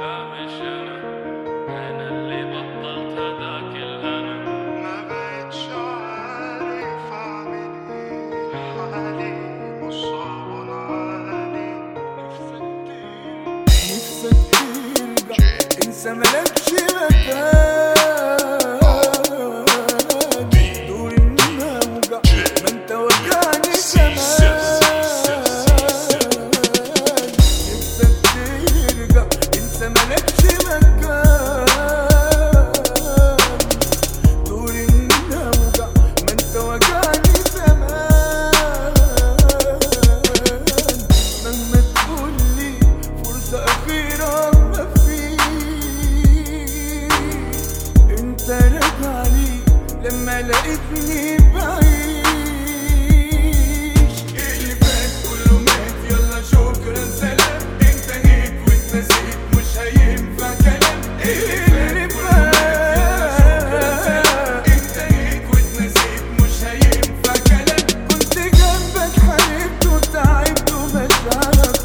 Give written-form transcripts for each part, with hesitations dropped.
لا مش أنا اللي بطلت هداك الأنا. ما بقتش عارف أعمل إيه، حالي مش صعبان علي. نفسك ترجع انسى ملكش مكان. دور الموجع ما انت وجعني كمان. نفسك ترجع انسى ملكش مكان. دور الموجع ما انت وجعني كمان. مهما تقولي فرصة أخيرة انت راجعلي لما لقيتني بعيش. اللي فات كله مات يلا شكرا سلام. انتهيت واتنسيت مش هينفع كلام. اللي فات يلا شكرا سلام. انتهيت واتنسيت مش هينفع كلام. كنت جنبك حاربت وتعبت ومشاعرك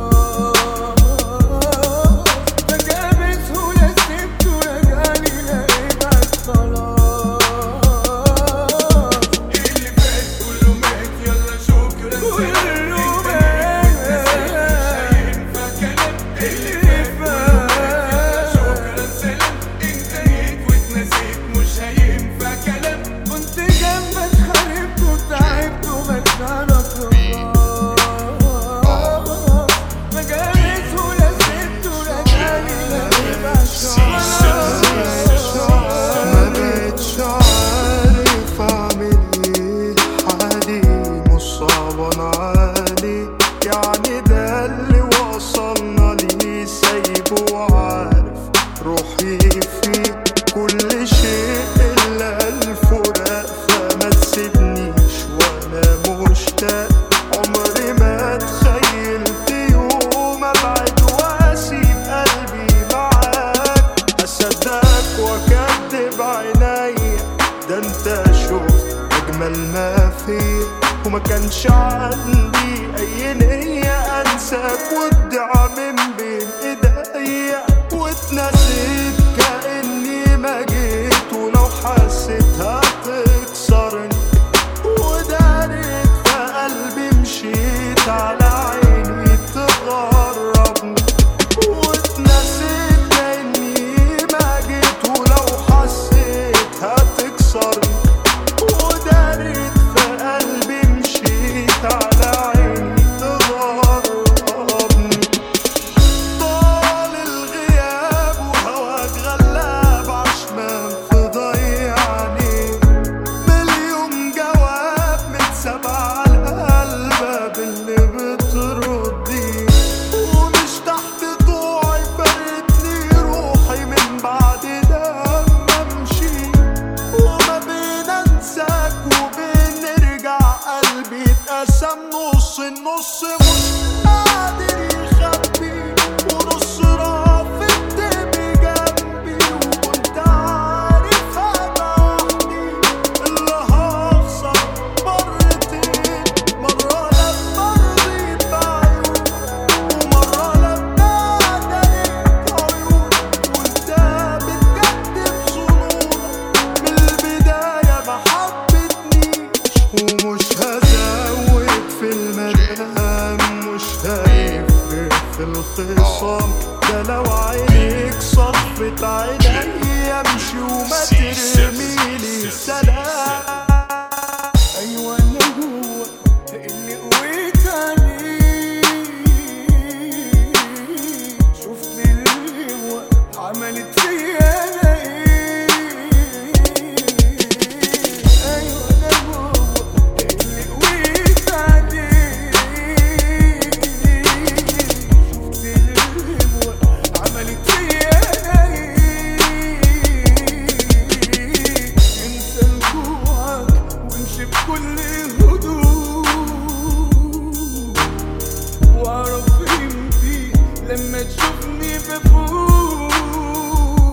يعني ده اللي وصلنا ليه. سايبه وعارف روحي فيه كل شيء إلا الفراق. فما تسيبنيش وأنا مشتاق. عمري ما تخيلت يوم أبعد وأسيب قلبي معاك. أصدقك وأكدب عينيا ده أنت شفت أجمل ما فيا. وما كانش عندي أي نية أنساك وأضيع من بين إيديا. واتنسيت كأني ما جيت ولو حسيت هتكسرني. ودارت في قلبي مشيت على عيني تغربني. واتنسيت كأني ما جيت ولو حسيت هتكسرني. ودارت في قلبي مشيت على عيني تغربني. طال الغياب وهواك غلاب عشمان في ضيعني. مليون جواب متساب على القلب اللي بتردي. ومش تحت ضوعي فارقتني روحي من بعد ده ما امشي. وما بين انساك وبين نرجع قلبي اتقسم نص. النص مش قادر يخبي ونص رافض بجنبي. وكنت عارف هبقى وحدي اللي هخسر مرتين. مرة لما رضيت بعيون ومرة لما داريت عيون. وانت بتكدب ظنونك من البداية ما حبتنيش. ومش هزود في المدام مش هيفرق في الخصام. ده لو عينيك صفت عيني امشي وما ترميلي سلام. ايوه انا هو اللي قويت عليه. شفت الهوا عملت فيا انا ايه. ايوه انا هو اللي قويت عليه. شفت الهوا عملت فيا انا ايه. انسى رجوعك وامشي بكل هدوء. واعرف قيمتي لما تشوفني بفوق.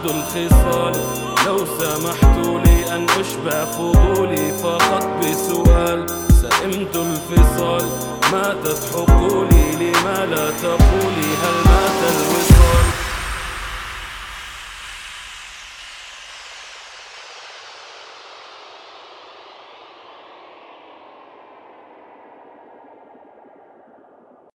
أبدو الخصال. لو سمحتوا لي أن أشبع فضولي فقط بسؤال، سئمت الفصال، ماتت حقولي، لما لا تقولي هل